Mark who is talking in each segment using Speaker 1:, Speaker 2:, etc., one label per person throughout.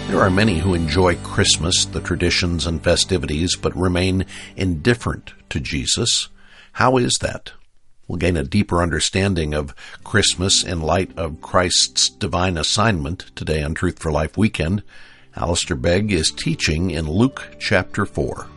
Speaker 1: There are many who enjoy Christmas, the traditions and festivities, but remain indifferent to Jesus. How is that? We'll gain a deeper understanding of Christmas in light of Christ's divine assignment today on Truth for Life Weekend. Alistair Begg is teaching in Luke chapter 4.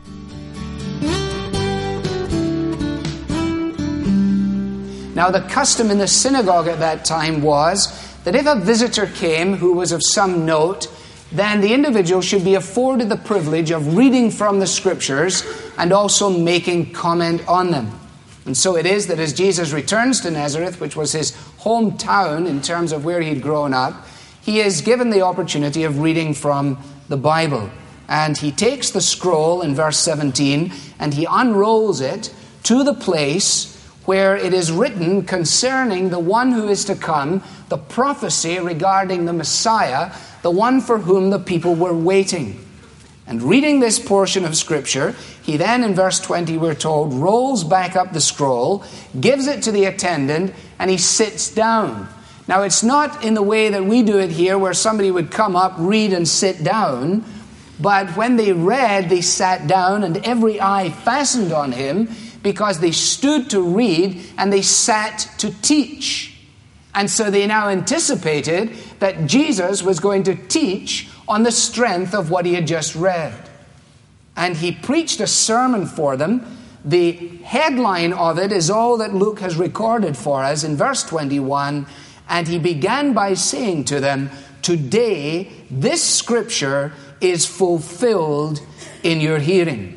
Speaker 2: Now the custom in the synagogue at that time was that if a visitor came who was of some note, then the individual should be afforded the privilege of reading from the Scriptures and also making comment on them. And so it is that as Jesus returns to Nazareth, which was his hometown in terms of where he'd grown up, he is given the opportunity of reading from the Bible. And he takes the scroll in verse 17 and he unrolls it to the place where it is written concerning the one who is to come, the prophecy regarding the Messiah, the one for whom the people were waiting. And reading this portion of Scripture, he then, in verse 20, we're told, rolls back up the scroll, gives it to the attendant, and he sits down. Now, it's not in the way that we do it here, where somebody would come up, read, and sit down. But when they read, they sat down, and every eye fastened on him, because they stood to read, and they sat to teach. And so they now anticipated that Jesus was going to teach on the strength of what he had just read. And he preached a sermon for them. The headline of it is all that Luke has recorded for us in verse 21. And he began by saying to them, "Today this scripture is fulfilled in your hearing."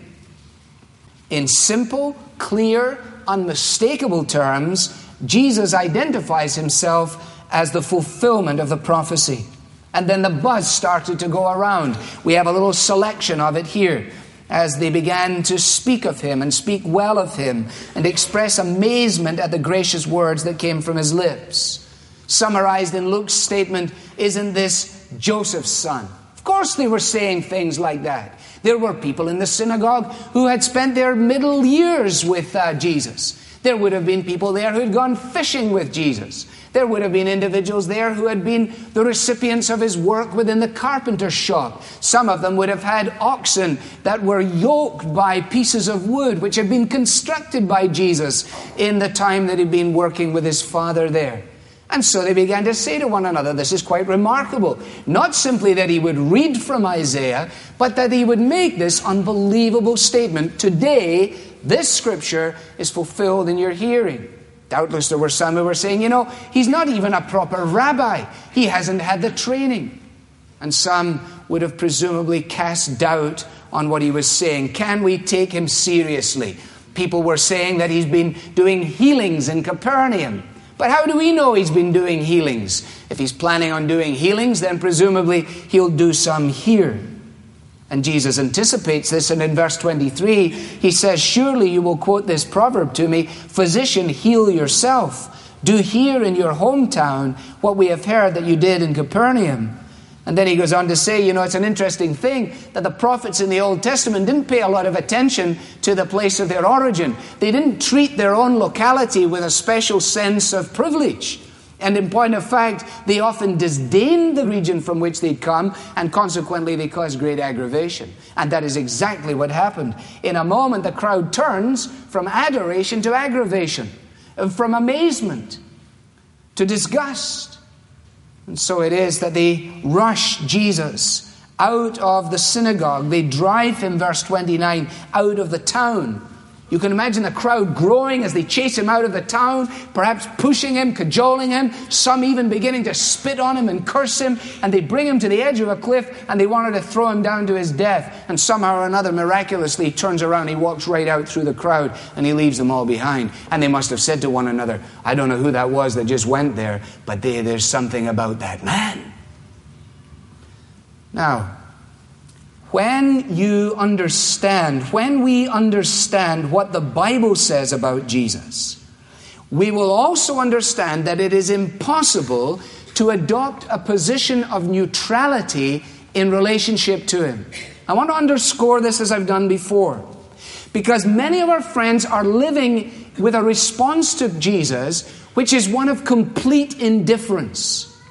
Speaker 2: In simple, clear, unmistakable terms, Jesus identifies himself as the fulfillment of the prophecy. And then the buzz started to go around. We have a little selection of it here as they began to speak of him and speak well of him and express amazement at the gracious words that came from his lips. Summarized in Luke's statement, "Isn't this Joseph's son?" Of course they were saying things like that. There were people in the synagogue who had spent their middle years with Jesus. There would have been people there who had gone fishing with Jesus. There would have been individuals there who had been the recipients of his work within the carpenter's shop. Some of them would have had oxen that were yoked by pieces of wood, which had been constructed by Jesus in the time that he'd been working with his father there. And so they began to say to one another, this is quite remarkable. Not simply that he would read from Isaiah, but that he would make this unbelievable statement. Today, this scripture is fulfilled in your hearing. Doubtless there were some who were saying, he's not even a proper rabbi. He hasn't had the training. And some would have presumably cast doubt on what he was saying. Can we take him seriously? People were saying that he's been doing healings in Capernaum. But how do we know he's been doing healings? If he's planning on doing healings, then presumably he'll do some here. And Jesus anticipates this, and in verse 23, he says, "Surely you will quote this proverb to me, 'Physician, heal yourself. Do here in your hometown what we have heard that you did in Capernaum.'" And then he goes on to say, it's an interesting thing that the prophets in the Old Testament didn't pay a lot of attention to the place of their origin. They didn't treat their own locality with a special sense of privilege. And in point of fact, they often disdained the region from which they'd come, and consequently they caused great aggravation. And that is exactly what happened. In a moment, the crowd turns from adoration to aggravation, from amazement to disgust. And so it is that they rush Jesus out of the synagogue. They drive him, verse 29, out of the town. You can imagine the crowd growing as they chase him out of the town, perhaps pushing him, cajoling him, some even beginning to spit on him and curse him, and they bring him to the edge of a cliff and they wanted to throw him down to his death. And somehow or another, miraculously, he turns around, he walks right out through the crowd, and he leaves them all behind. And they must have said to one another, I don't know who that was that just went there, but there's something about that man. Now, when we understand what the Bible says about Jesus, we will also understand that it is impossible to adopt a position of neutrality in relationship to him. I want to underscore this as I've done before, because many of our friends are living with a response to Jesus which is one of complete indifference.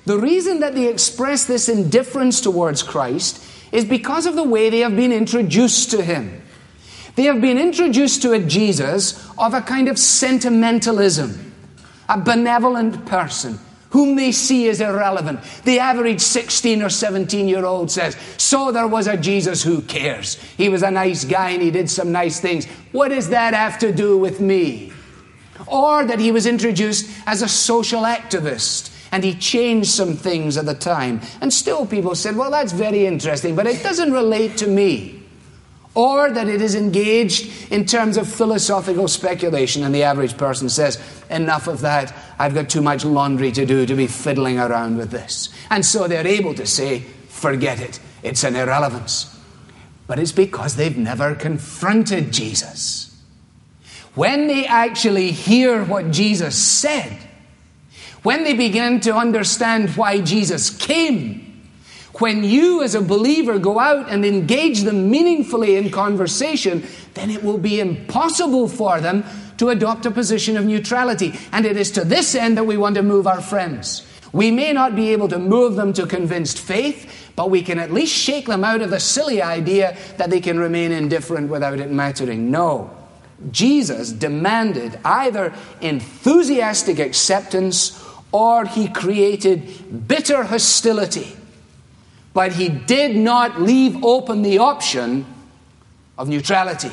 Speaker 2: The reason that they express this indifference towards Christ is because of the way they have been introduced to him. They have been introduced to a Jesus of a kind of sentimentalism, a benevolent person whom they see as irrelevant. The average 16 or 17-year-old says, so there was a Jesus who cares. He was a nice guy and he did some nice things. What does that have to do with me? Or that he was introduced as a social activist and he changed some things at the time. And still people said, well, that's very interesting, but it doesn't relate to me. Or that it is engaged in terms of philosophical speculation, and the average person says, enough of that, I've got too much laundry to do to be fiddling around with this. And so they're able to say, forget it, it's an irrelevance. But it's because they've never confronted Jesus. When they actually hear what Jesus said, when they begin to understand why Jesus came, when you as a believer go out and engage them meaningfully in conversation, then it will be impossible for them to adopt a position of neutrality. And it is to this end that we want to move our friends. We may not be able to move them to convinced faith, but we can at least shake them out of the silly idea that they can remain indifferent without it mattering. No. Jesus demanded either enthusiastic acceptance or he created bitter hostility. But he did not leave open the option of neutrality.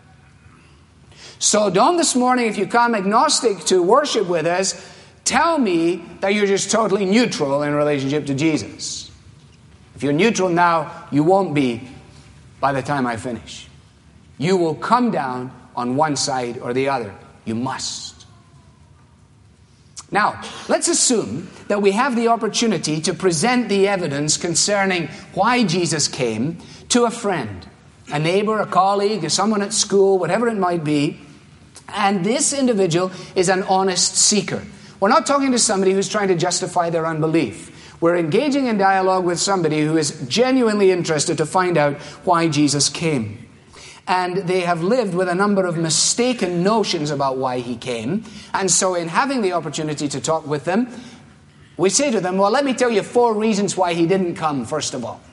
Speaker 2: So don't this morning, if you come agnostic to worship with us, tell me that you're just totally neutral in relationship to Jesus. If you're neutral now, you won't be by the time I finish. You will come down on one side or the other. You must. Now, let's assume that we have the opportunity to present the evidence concerning why Jesus came to a friend, a neighbor, a colleague, someone at school, whatever it might be, and this individual is an honest seeker. We're not talking to somebody who's trying to justify their unbelief. We're engaging in dialogue with somebody who is genuinely interested to find out why Jesus came. And they have lived with a number of mistaken notions about why he came. And so in having the opportunity to talk with them, we say to them, well, let me tell you 4 reasons why he didn't come, first of all.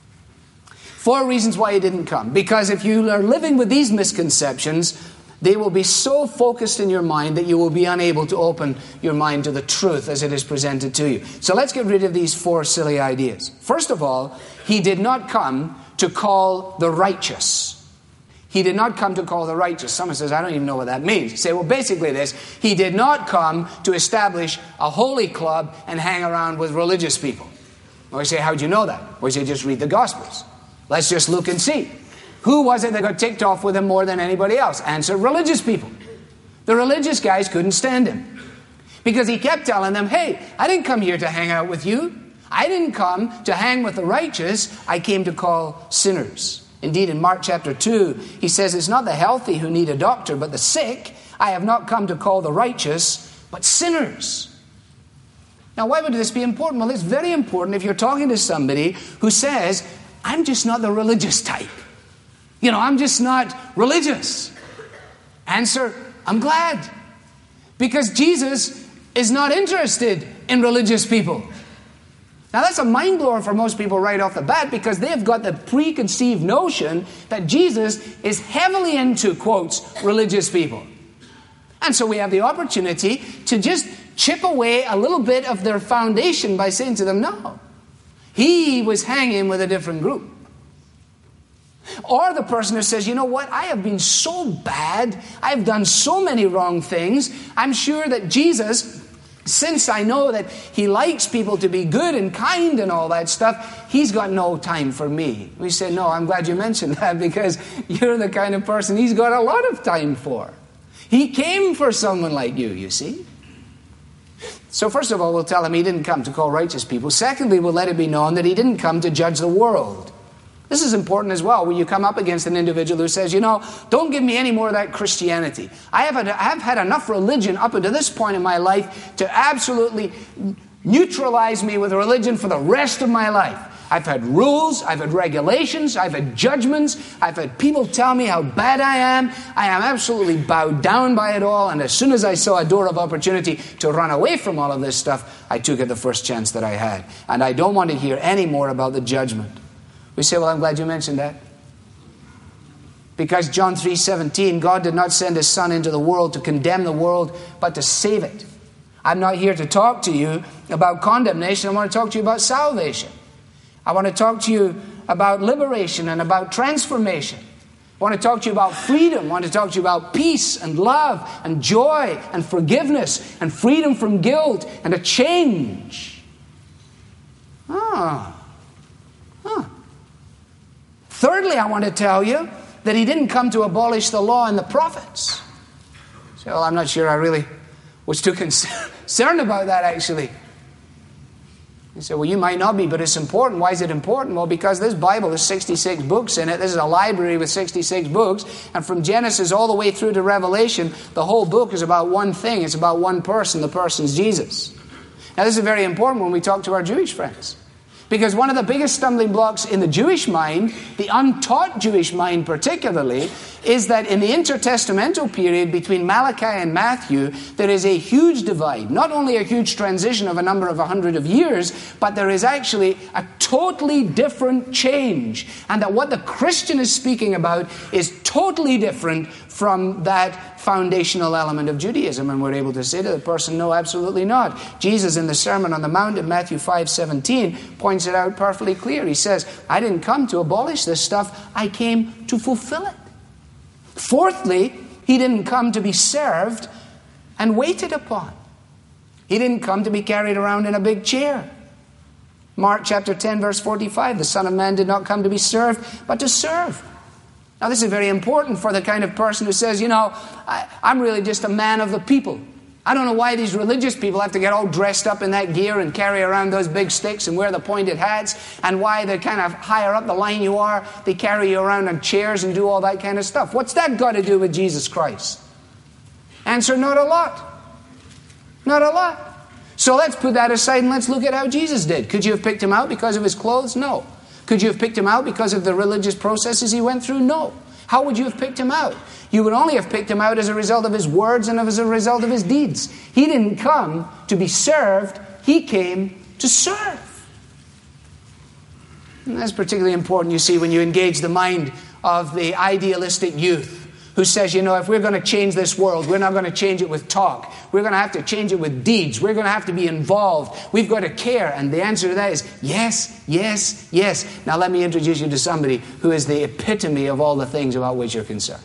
Speaker 2: 4 reasons why he didn't come. Because if you are living with these misconceptions, they will be so focused in your mind that you will be unable to open your mind to the truth as it is presented to you. So let's get rid of these 4 silly ideas. First of all, he did not come to call the righteous. He did not come to call the righteous. Someone says, I don't even know what that means. You say, well, basically this, he did not come to establish a holy club and hang around with religious people. Or you say, how do you know that? Or you say, just read the Gospels. Let's just look and see. Who was it that got ticked off with him more than anybody else? Answer, religious people. The religious guys couldn't stand him. Because he kept telling them, hey, I didn't come here to hang out with you. I didn't come to hang with the righteous. I came to call sinners. Indeed, in Mark chapter 2, he says, it's not the healthy who need a doctor, but the sick. I have not come to call the righteous, but sinners. Now, why would this be important? Well, it's very important if you're talking to somebody who says, I'm just not the religious type. I'm just not religious. Answer, I'm glad. Because Jesus is not interested in religious people. Now that's a mind blower for most people right off the bat because they've got the preconceived notion that Jesus is heavily into, quotes, religious people. And so we have the opportunity to just chip away a little bit of their foundation by saying to them, no, he was hanging with a different group. Or the person who says, you know what, I have been so bad, I've done so many wrong things, I'm sure that Jesus, since I know that he likes people to be good and kind and all that stuff, he's got no time for me. We say, no, I'm glad you mentioned that because you're the kind of person he's got a lot of time for. He came for someone like you see. So first of all, we'll tell him he didn't come to call righteous people. Secondly, we'll let it be known that he didn't come to judge the world. This is important as well when you come up against an individual who says, don't give me any more of that Christianity. I have had enough religion up until this point in my life to absolutely neutralize me with religion for the rest of my life. I've had rules, I've had regulations, I've had judgments, I've had people tell me how bad I am. I am absolutely bowed down by it all, and as soon as I saw a door of opportunity to run away from all of this stuff, I took it the first chance that I had. And I don't want to hear any more about the judgment. We say, well, I'm glad you mentioned that. Because John 3:17, God did not send His Son into the world to condemn the world, but to save it. I'm not here to talk to you about condemnation. I want to talk to you about salvation. I want to talk to you about liberation and about transformation. I want to talk to you about freedom. I want to talk to you about peace and love and joy and forgiveness and freedom from guilt and a change. Thirdly, I want to tell you that He didn't come to abolish the law and the prophets. So I'm not sure I really was too concerned about that, actually. You say, well, you might not be, but it's important. Why is it important? Well, because this Bible, there's 66 books in it. This is a library with 66 books. And from Genesis all the way through to Revelation, the whole book is about one thing. It's about one person. The person's Jesus. Now, this is very important when we talk to our Jewish friends. Because one of the biggest stumbling blocks in the Jewish mind, the untaught Jewish mind particularly, is that in the intertestamental period between Malachi and Matthew, there is a huge divide. Not only a huge transition of a number of 100 of years, but there is actually a totally different change. And that what the Christian is speaking about is totally different from that foundational element of Judaism. And we're able to say to the person, no, absolutely not. Jesus in the Sermon on the Mount in Matthew 5:17 points it out perfectly clear. He says, I didn't come to abolish this stuff. I came to fulfill it. Fourthly, He didn't come to be served and waited upon. He didn't come to be carried around in a big chair. Mark chapter 10 verse 45, the Son of Man did not come to be served, but to serve. Now this is very important for the kind of person who says, I'm really just a man of the people. I don't know why these religious people have to get all dressed up in that gear and carry around those big sticks and wear the pointed hats, and why the kind of higher up the line you are, they carry you around on chairs and do all that kind of stuff. What's that got to do with Jesus Christ? Answer, not a lot. Not a lot. So let's put that aside and let's look at how Jesus did. Could you have picked Him out because of His clothes? No. Could you have picked Him out because of the religious processes He went through? No. How would you have picked Him out? You would only have picked Him out as a result of His words and as a result of His deeds. He didn't come to be served. He came to serve. And that's particularly important, you see, when you engage the mind of the idealistic youth who says, if we're going to change this world, we're not going to change it with talk. We're going to have to change it with deeds. We're going to have to be involved. We've got to care. And the answer to that is yes, yes, yes. Now let me introduce you to somebody who is the epitome of all the things about which you're concerned.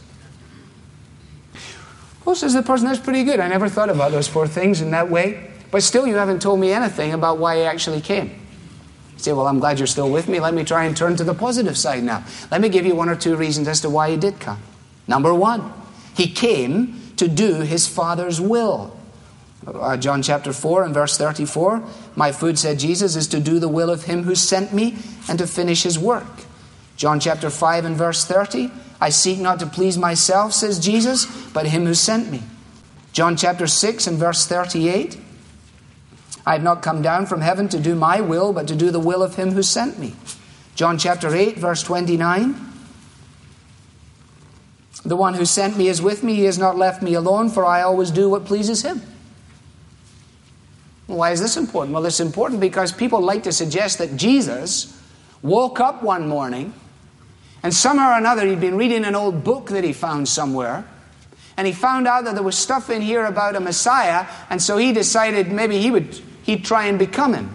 Speaker 2: Well, says the person, that's pretty good. I never thought about those four things in that way. But still, you haven't told me anything about why He actually came. You say, well, I'm glad you're still with me. Let me try and turn to the positive side now. Let me give you one or two reasons as to why He did come. Number one, He came to do His Father's will. John chapter 4 and verse 34, my food, said Jesus, is to do the will of Him who sent me and to finish His work. John chapter 5 and verse 30, I seek not to please myself, says Jesus, but Him who sent me. John chapter 6 and verse 38, I have not come down from heaven to do my will, but to do the will of Him who sent me. John chapter 8 verse 29, the one who sent me is with me. He has not left me alone, for I always do what pleases Him. Why is this important? Well, it's important because people like to suggest that Jesus woke up one morning and somehow or another he'd been reading an old book that he found somewhere, and he found out that there was stuff in here about a Messiah, and so he decided maybe he'd try and become Him.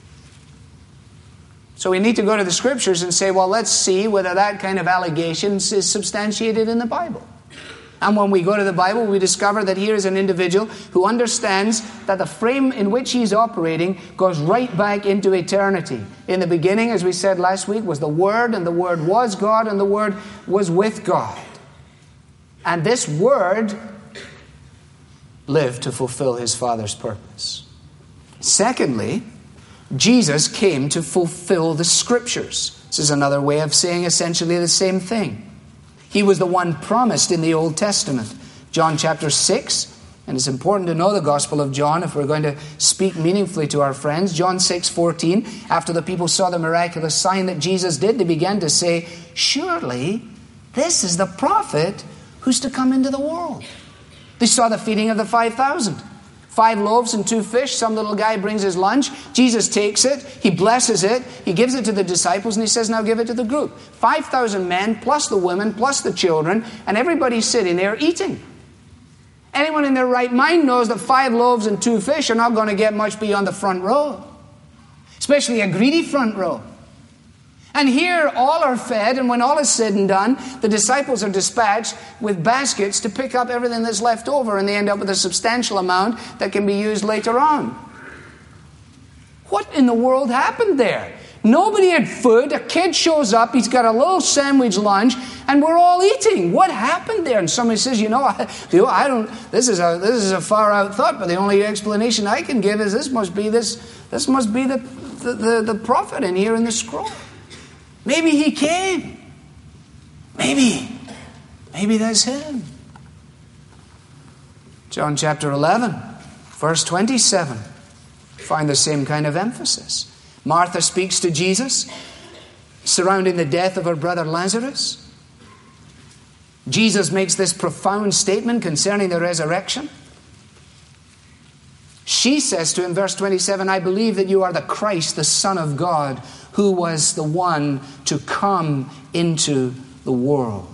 Speaker 2: So we need to go to the Scriptures and say, well, let's see whether that kind of allegation is substantiated in the Bible. And when we go to the Bible, we discover that here is an individual who understands that the frame in which he's operating goes right back into eternity. In the beginning, as we said last week, was the Word, and the Word was God, and the Word was with God. And this Word lived to fulfill His Father's purpose. Secondly, Jesus came to fulfill the Scriptures. This is another way of saying essentially the same thing. He was the one promised in the Old Testament. John chapter 6 And it's important to know the Gospel of John if we're going to speak meaningfully to our friends. John 6:14, after the people saw the miraculous sign that Jesus did, they began to say, surely this is the prophet who's to come into the world. They saw the feeding of the 5,000. 5 loaves and 2 fish. Some little guy brings his lunch. Jesus takes it. He blesses it. He gives it to the disciples and he says, now give it to the group. 5,000 men plus the women plus the children, and everybody's sitting there eating. Anyone in their right mind knows that 5 loaves and 2 fish are not going to get much beyond the front row. Especially a greedy front row. And here all are fed, and when all is said and done, the disciples are dispatched with baskets to pick up everything that's left over, and they end up with a substantial amount that can be used later on. What in the world happened there? Nobody had food. A kid shows up. He's got a little sandwich lunch, and we're all eating. What happened there? And somebody says, I don't. This is a far out thought, but the only explanation I can give is this must be the prophet in here in the scroll. Maybe he came. Maybe that's him. John chapter 11, verse 27. Find the same kind of emphasis. Martha speaks to Jesus surrounding the death of her brother Lazarus. Jesus makes this profound statement concerning the resurrection. She says to him, verse 27, I believe that you are the Christ, the Son of God, who was the one to come into the world.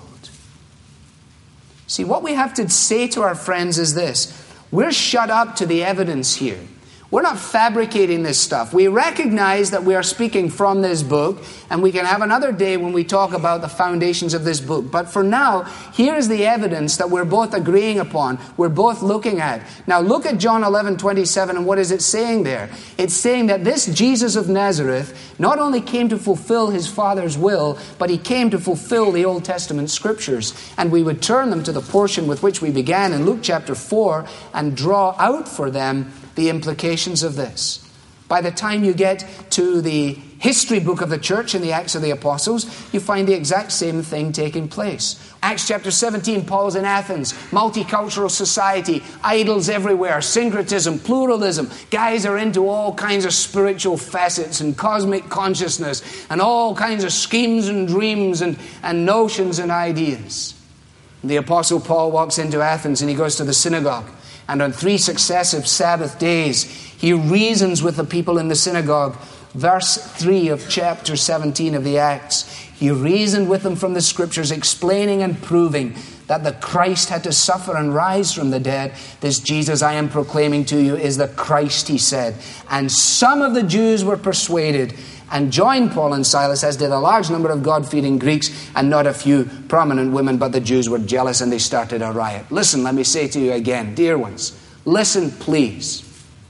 Speaker 2: See, what we have to say to our friends is this. We're shut up to the evidence here. We're not fabricating this stuff. We recognize that we are speaking from this book, and we can have another day when we talk about the foundations of this book. But for now, here is the evidence that we're both agreeing upon, we're both looking at. Now look at John 11:27, and what is it saying there? It's saying that this Jesus of Nazareth not only came to fulfill his Father's will, but he came to fulfill the Old Testament Scriptures. And we would turn them to the portion with which we began in Luke chapter 4 and draw out for them the implications of this. By the time you get to the history book of the church in the Acts of the Apostles, you find the exact same thing taking place. Acts chapter 17, Paul's in Athens, multicultural society, idols everywhere, syncretism, pluralism. Guys are into all kinds of spiritual facets and cosmic consciousness and all kinds of schemes and dreams and notions and ideas. The Apostle Paul walks into Athens and he goes to the synagogue. And on 3 successive Sabbath days, he reasons with the people in the synagogue. Verse 3 of chapter 17 of the Acts. He reasoned with them from the Scriptures, explaining and proving that the Christ had to suffer and rise from the dead. This Jesus I am proclaiming to you is the Christ, he said. And some of the Jews were persuaded and joined Paul and Silas, as did a large number of God-fearing Greeks and not a few prominent women, but the Jews were jealous and they started a riot. Listen, let me say to you again, dear ones, listen please.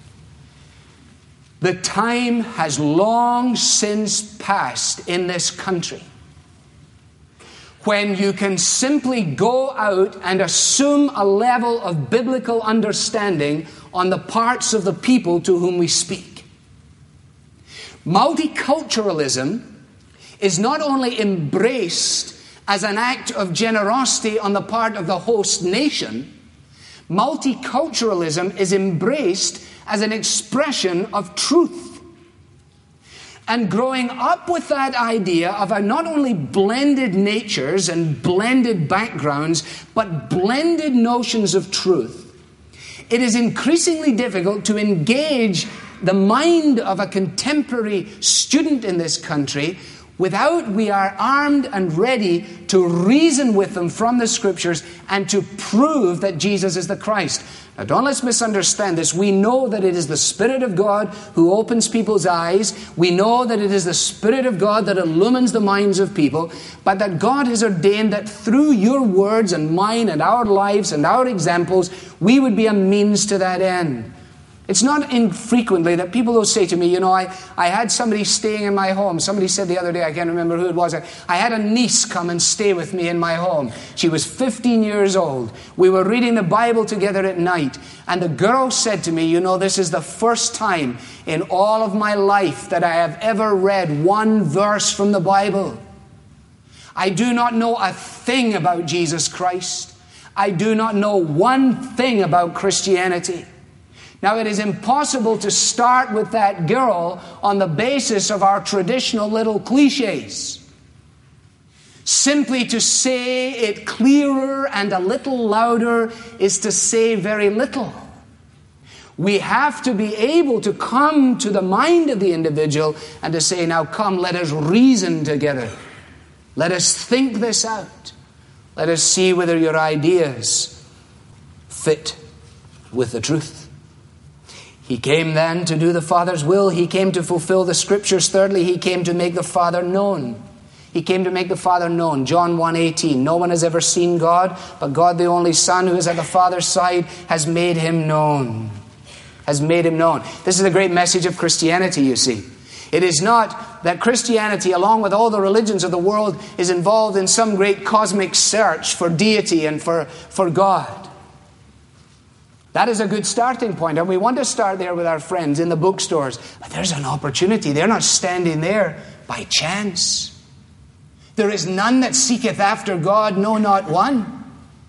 Speaker 2: The time has long since passed in this country when you can simply go out and assume a level of biblical understanding on the parts of the people to whom we speak. Multiculturalism is not only embraced as an act of generosity on the part of the host nation, multiculturalism is embraced as an expression of truth. And growing up with that idea of not only blended natures and blended backgrounds, but blended notions of truth, it is increasingly difficult to engage the mind of a contemporary student in this country without we are armed and ready to reason with them from the Scriptures and to prove that Jesus is the Christ. Now don't let's misunderstand this. We know that it is the Spirit of God who opens people's eyes. We know that it is the Spirit of God that illumines the minds of people, but that God has ordained that through your words and mine and our lives and our examples, we would be a means to that end. It's not infrequently that people will say to me, I had somebody staying in my home. Somebody said the other day, I can't remember who it was, I had a niece come and stay with me in my home. She was 15 years old. We were reading the Bible together at night. And the girl said to me, this is the first time in all of my life that I have ever read one verse from the Bible. I do not know a thing about Jesus Christ. I do not know one thing about Christianity. Now, it is impossible to start with that girl on the basis of our traditional little cliches. Simply to say it clearer and a little louder is to say very little. We have to be able to come to the mind of the individual and to say, now come, let us reason together. Let us think this out. Let us see whether your ideas fit with the truth. He came then to do the Father's will. He came to fulfill the Scriptures. Thirdly, He came to make the Father known. He came to make the Father known. John 1:18. No one has ever seen God, but God the only Son who is at the Father's side has made Him known. Has made Him known. This is the great message of Christianity, you see. It is not that Christianity, along with all the religions of the world, is involved in some great cosmic search for deity and for God. That is a good starting point, and we want to start there with our friends in the bookstores. But there's an opportunity. They're not standing there by chance. There is none that seeketh after God, no, not one.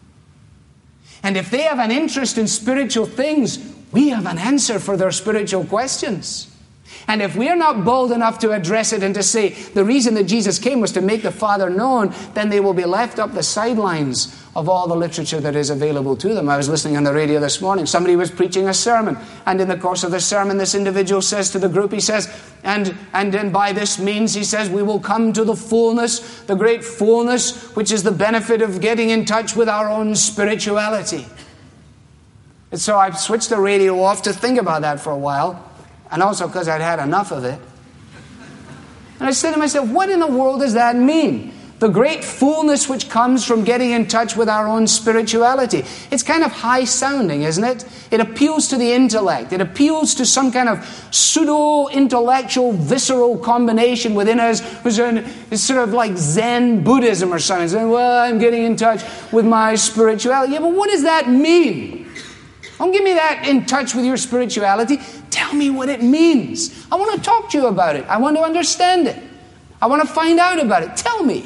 Speaker 2: And if they have an interest in spiritual things, we have an answer for their spiritual questions. And if we are not bold enough to address it and to say the reason that Jesus came was to make the Father known, then they will be left up the sidelines of all the literature that is available to them. I was listening on the radio this morning. Somebody was preaching a sermon, and in the course of the sermon, this individual says to the group, he says, and then by this means, he says, we will come to the fullness, the great fullness, which is the benefit of getting in touch with our own spirituality. And so I switched the radio off to think about that for a while, and also because I'd had enough of it. And I said to myself, what in the world does that mean? The great fullness which comes from getting in touch with our own spirituality. It's kind of high-sounding, isn't it? It appeals to the intellect. It appeals to some kind of pseudo-intellectual, visceral combination within us. It's sort of like Zen Buddhism or something. Saying, well, I'm getting in touch with my spirituality. Yeah, but what does that mean? Don't give me that in touch with your spirituality. Tell me what it means. I want to talk to you about it. I want to understand it. I want to find out about it. Tell me.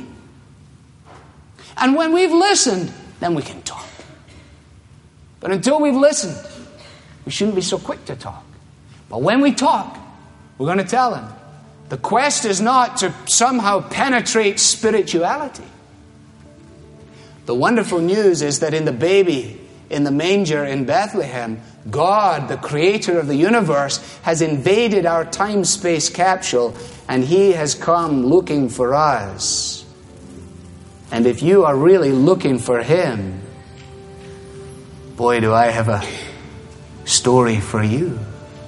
Speaker 2: And when we've listened, then we can talk. But until we've listened, we shouldn't be so quick to talk. But when we talk, we're going to tell him. The quest is not to somehow penetrate spirituality. The wonderful news is that in the baby in the manger in Bethlehem, God, the creator of the universe, has invaded our time-space capsule, and He has come looking for us. And if you are really looking for Him, boy, do I have a story for you.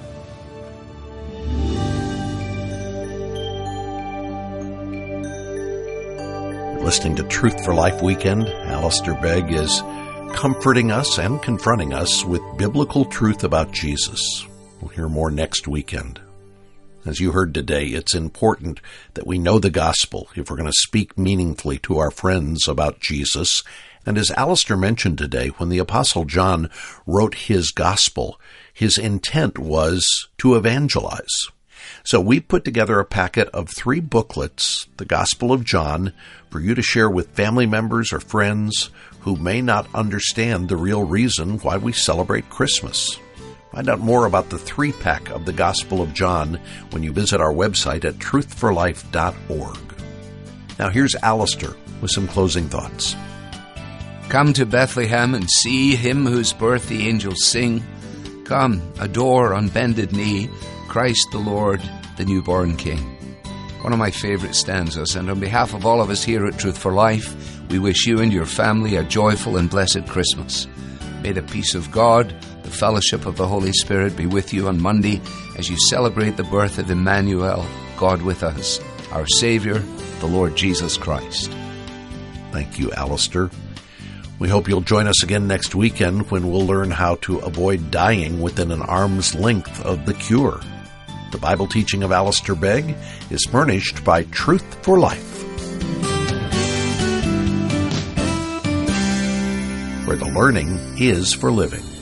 Speaker 1: You're listening to Truth for Life Weekend. Alistair Begg is comforting us and confronting us with biblical truth about Jesus. We'll hear more next weekend. As you heard today, it's important that we know the gospel if we're going to speak meaningfully to our friends about Jesus. And as Alistair mentioned today, when the Apostle John wrote his gospel, his intent was to evangelize. So we put together a packet of 3 booklets, the Gospel of John, for you to share with family members or friends who may not understand the real reason why we celebrate Christmas. Find out more about the 3-pack of the Gospel of John when you visit our website at truthforlife.org. Now here's Alistair with some closing thoughts.
Speaker 3: Come to Bethlehem and see Him whose birth the angels sing. Come, adore on bended knee Christ the Lord, the newborn King. One of my favorite stanzas, and on behalf of all of us here at Truth for Life, we wish you and your family a joyful and blessed Christmas. May the peace of God, the fellowship of the Holy Spirit be with you on Monday as you celebrate the birth of Emmanuel, God with us, our Savior, the Lord Jesus Christ.
Speaker 1: Thank you, Alistair. We hope you'll join us again next weekend when we'll learn how to avoid dying within an arm's length of the cure. The Bible teaching of Alistair Begg is furnished by Truth for Life, where the learning is for living.